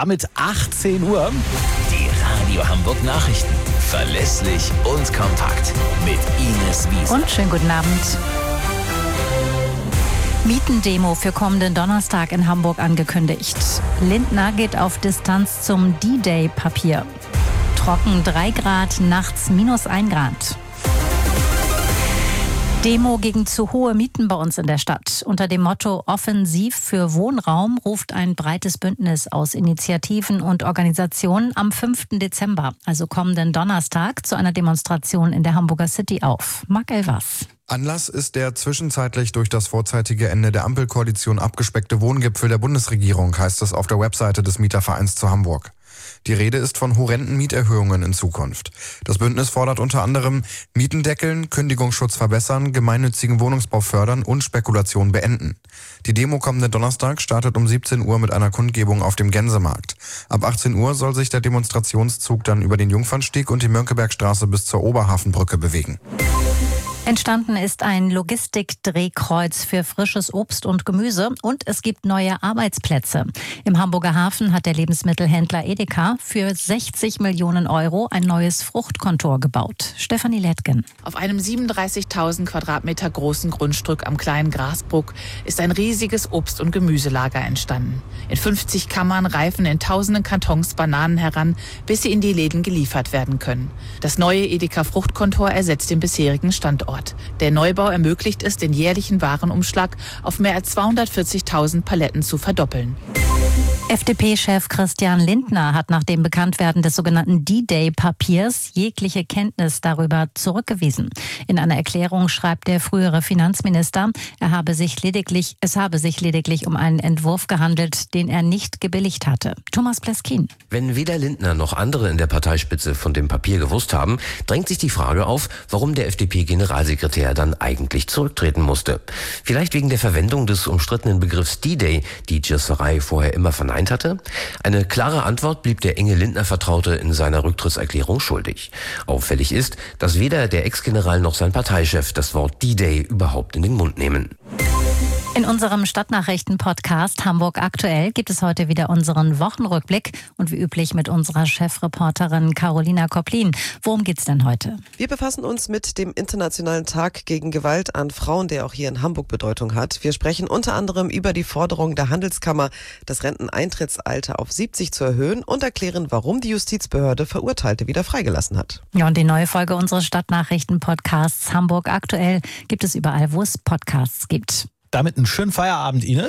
damit 18 Uhr. Die Radio Hamburg Nachrichten. Verlässlich und kompakt. Mit Ines Wiesner. Und schönen guten Abend. Mietendemo für kommenden Donnerstag in Hamburg angekündigt. Lindner geht auf Distanz zum D-Day-Papier. Trocken 3 Grad, nachts -1 Grad. Demo gegen zu hohe Mieten bei uns in der Stadt. Unter dem Motto Offensiv für Wohnraum ruft ein breites Bündnis aus Initiativen und Organisationen am 5. Dezember, also kommenden Donnerstag, zu einer Demonstration in der Hamburger City auf. Marc Elvers. Anlass ist der zwischenzeitlich durch das vorzeitige Ende der Ampelkoalition abgespeckte Wohngipfel der Bundesregierung, heißt es auf der Webseite des Mietervereins zu Hamburg. Die Rede ist von horrenden Mieterhöhungen in Zukunft. Das Bündnis fordert unter anderem Mieten deckeln, Kündigungsschutz verbessern, gemeinnützigen Wohnungsbau fördern und Spekulation beenden. Die Demo kommenden Donnerstag startet um 17 Uhr mit einer Kundgebung auf dem Gänsemarkt. Ab 18 Uhr soll sich der Demonstrationszug dann über den Jungfernstieg und die Mönckebergstraße bis zur Oberhafenbrücke bewegen. Entstanden ist ein Logistikdrehkreuz für frisches Obst und Gemüse und es gibt neue Arbeitsplätze. Im Hamburger Hafen hat der Lebensmittelhändler Edeka für 60 Millionen Euro ein neues Fruchtkontor gebaut. Stefanie Lettgen. Auf einem 37.000 Quadratmeter großen Grundstück am kleinen Grasbruck ist ein riesiges Obst- und Gemüselager entstanden. In 50 Kammern reifen in tausenden Kartons Bananen heran, bis sie in die Läden geliefert werden können. Das neue Edeka Fruchtkontor ersetzt den bisherigen Standort. Der Neubau ermöglicht es, den jährlichen Warenumschlag auf mehr als 240.000 Paletten zu verdoppeln. FDP-Chef Christian Lindner hat nach dem Bekanntwerden des sogenannten D-Day-Papiers jegliche Kenntnis darüber zurückgewiesen. In einer Erklärung schreibt der frühere Finanzminister, es habe sich lediglich um einen Entwurf gehandelt, den er nicht gebilligt hatte. Thomas Pleskin. Wenn weder Lindner noch andere in der Parteispitze von dem Papier gewusst haben, drängt sich die Frage auf, warum der FDP-Generalsekretär dann eigentlich zurücktreten musste. Vielleicht wegen der Verwendung des umstrittenen Begriffs D-Day, die Gisserei vorher immer verneint hatte? Eine klare Antwort blieb der enge Lindner-Vertraute in seiner Rücktrittserklärung schuldig. Auffällig ist, dass weder der Ex-General noch sein Parteichef das Wort D-Day überhaupt in den Mund nehmen. In unserem Stadtnachrichten-Podcast Hamburg aktuell gibt es heute wieder unseren Wochenrückblick und wie üblich mit unserer Chefreporterin Carolina Koplin. Worum geht's denn heute? Wir befassen uns mit dem Internationalen Tag gegen Gewalt an Frauen, der auch hier in Hamburg Bedeutung hat. Wir sprechen unter anderem über die Forderung der Handelskammer, das Renteneintrittsalter auf 70 zu erhöhen und erklären, warum die Justizbehörde Verurteilte wieder freigelassen hat. Ja, und die neue Folge unseres Stadtnachrichten-Podcasts Hamburg aktuell gibt es überall, wo es Podcasts gibt. Damit einen schönen Feierabend, Ines.